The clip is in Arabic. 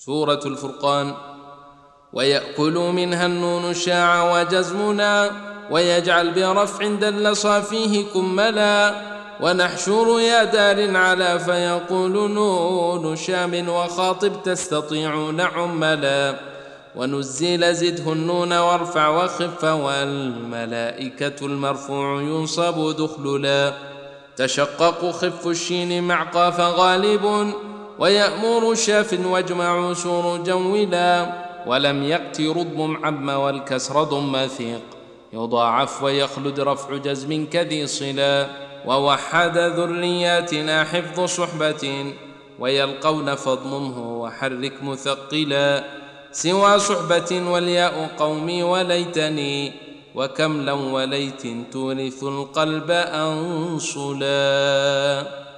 سورة الفرقان. ويأكل منها النون شاع وجزمنا، ويجعل برفع دل صافيه كملا، ونحشر يا دار على فيقول نون شام، وخاطب تستطيعون عملا، ونزل زده النون وارفع وخف، والملائكة المرفوع ينصب دخللا، تشقق خف الشين مع قاف غالب، ويأمر شاف واجمع سور جولا، ولم يأت رضم عم والكسر ضم ثيق، يضاعف ويخلد رفع جزم كذي صلا، ووحد ذرياتنا حفظ صحبة، ويلقون فاضممه وحرك مثقلا، سوى صحبة والياء قومي وليتني، وكملا وليت تورث القلب أنصلا.